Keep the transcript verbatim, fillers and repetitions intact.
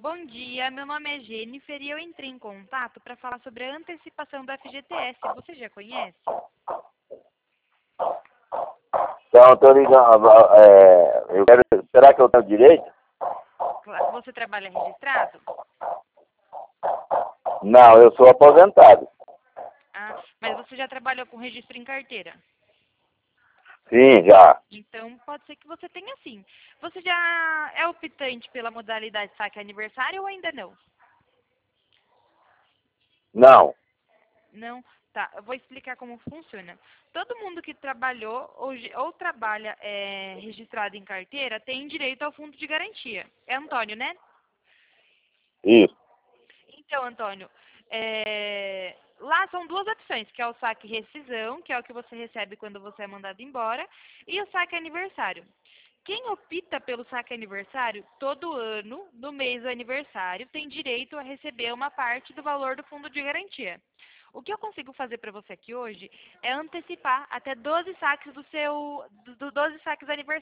Bom dia, meu nome é Jennifer e eu entrei em contato para falar sobre a antecipação do F G T S. Você já conhece? Então, estou ligando. É, eu quero, será que eu tenho direito? Claro. Você trabalha registrado? Não, eu sou aposentado. Ah, mas você já trabalhou com registro em carteira? Sim, já. Então, pode ser que você tenha sim. Você já é optante pela modalidade saque aniversário ou ainda não? Não. Não? Tá, eu vou explicar como funciona. Todo mundo que trabalhou ou, ge- ou trabalha é, registrado em carteira tem direito ao fundo de garantia. É Antônio, né? Isso. Então, Antônio, é, lá são duas opções, que é o saque rescisão, que é o que você recebe quando você é mandado embora, e o saque aniversário. Quem opta pelo saque aniversário, todo ano, no mês do aniversário, tem direito a receber uma parte do valor do fundo de garantia. O que eu consigo fazer para você aqui hoje é antecipar até doze saques do seu, do, do doze saques aniversários.